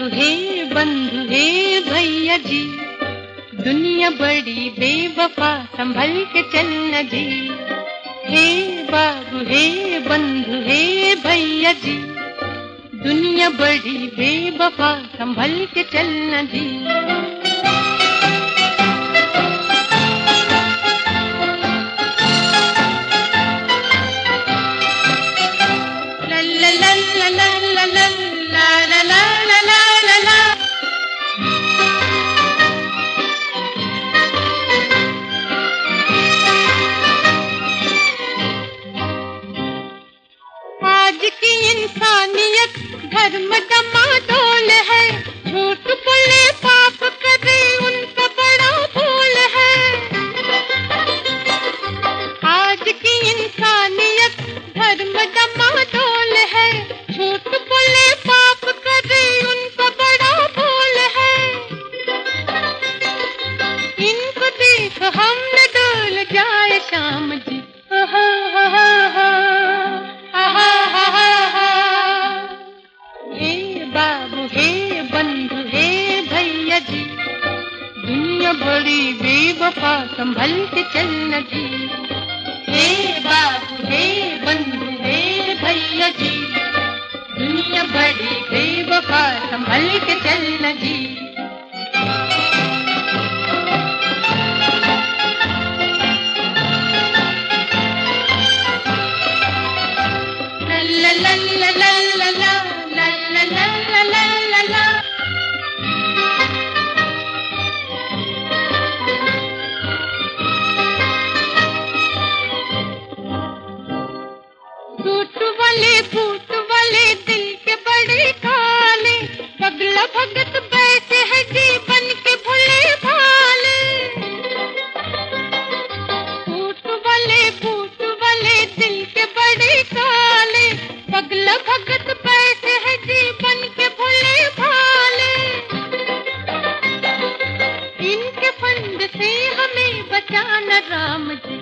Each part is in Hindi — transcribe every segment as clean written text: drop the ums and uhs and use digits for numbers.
बंधु हे भैया जी, दुनिया बड़ी बेवफा संभल के चलना जी। हे बाबू हे बंधु हे भैया जी, दुनिया बड़ी बेवफा संभल के चलना जी। आज की इंसानियत धर्म डमाडोल है, झूठ बोले पाप करे उनका बड़ा भूल है। आज की इंसानियत धर्म डमाडोल है, झूठ बोले पाप करे उनका बड़ा भूल है। इनको देख हम न डोल जाए शाम जी। हे बंधु हे भैया जी, दुनिया बड़ी बेवफा संभल के चलना जी। हे बाबू हे बंधु हे भैया जी, दुनिया बड़ी बेवफा संभल के चलना जी। ला ला ला ला ला ला ला ला ला ला ला। फूट वाले दिल के बड़े काले, पगला भगत बैठे हैं जी बन के भोले भाले। फूट वाले दिल के बड़े काले, पगला भगत बैठे हैं जी बन के भोले भाले। इनके फंद से हमें बचाना राम जी।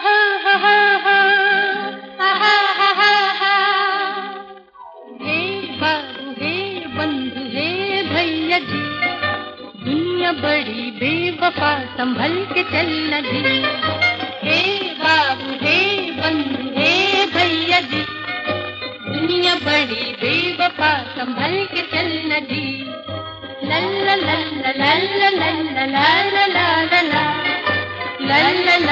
बंधु हे भैया जी, दुनिया बड़ी बेवफा संभल के चलना जी। हे बाबू हे बंधु हे भैया जी, दुनिया बड़ी बेवफा संभल के चलना जी। ला ला ला ला ला ला ला ला ला ला ला ला ला ला।